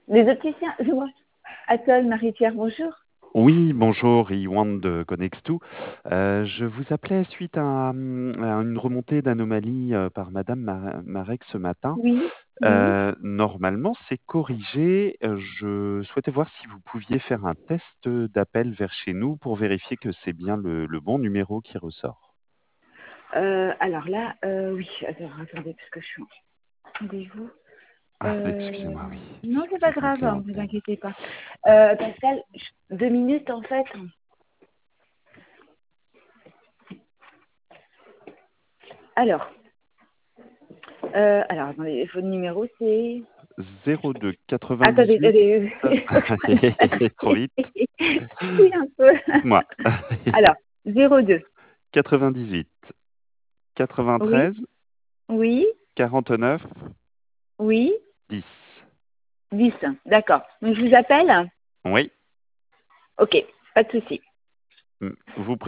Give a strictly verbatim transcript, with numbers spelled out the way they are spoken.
Les opticiens, je vois. Atoll, Marie-Pierre, bonjour. Oui, bonjour, Iwan de Connextou. Euh, je vous appelais suite à, hum, à une remontée d'anomalies euh, par Madame Mar- Marek ce matin. Oui, oui. Euh, normalement, c'est corrigé. Euh, Je souhaitais voir si vous pouviez faire un test d'appel vers chez nous pour vérifier que c'est bien le, le bon numéro qui ressort. Euh, alors là, euh, oui. Alors, attendez, parce que je suis en rendez-vous. Ah, Euh, excusez-moi, oui, non, c'est c'est pas avec ma grave, hein, vous clientèle. inquiétez pas. Euh, Pascal, je- deux minutes en fait. Alors, euh, alors attendez, votre numéro c'est. zéro deux Attendez, quatre-vingt-dix-huit. attendez. Trop vite. Oui, un peu. Dites-moi. Alors, zéro deux. quatre-vingt-dix-huit. Oui, quatre-vingt-treize. oui, quarante-neuf. oui. dix. dix. D'accord. Donc je vous appelle. Oui. Ok, pas de souci. Vous